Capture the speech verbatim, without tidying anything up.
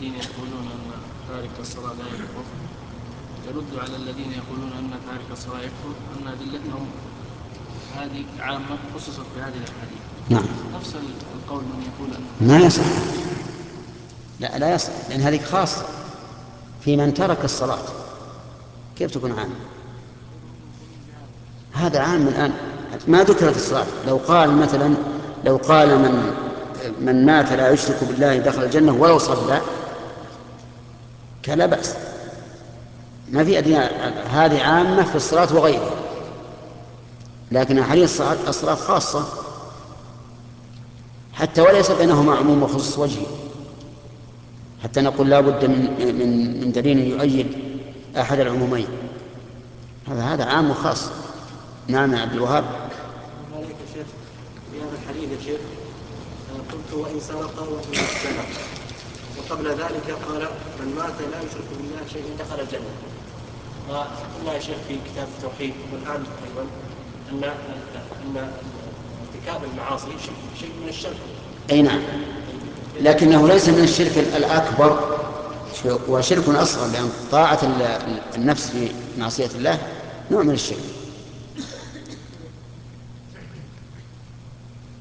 الذين يقولون أن تارك الصلاة لا يكفر يرد على الذين يقولون أن تارك الصلاة يكفر أن أدلتهم هذه عامة خصصت بهذه الأحاديث. نعم. نفس القول من يقول أن ما يصح. لا لا يصح، لأن هذه خاصة في من ترك الصلاة. كيف تكون عام؟ هذا عام الآن ما ذكرت الصلاة. لو قال مثلا لو قال من من مات لا يشرك بالله دخل الجنة ولو صلى كان لا بأس. ما في أدنى. هذه عامة في الصلاة وغيرها، لكن أحاديث الصلاة خاصة حتى وليس بينهما عموم وخصوص وجهي، حتى نقول لا بد من من من دليل يؤيد أحد العمومين. هذا هذا عام وخاص. نعم يا عبد الوهاب. عليك يا شيخ في هذا الحديث يا شيخ قلت وإن سرق وإن سرق، وقبل ذلك قال من مات لا يشرك بالله شيء دخل الجنة. وقلنا يا شيخ في كتاب التوحيد والآن أيضا أن أن ارتكاب المعاصي شيء من الشرك. أي نعم، لكنه ليس من الشرك الأكبر، وشرك أصغر، لأن طاعة النفس في معصية الله نوع من الشرك.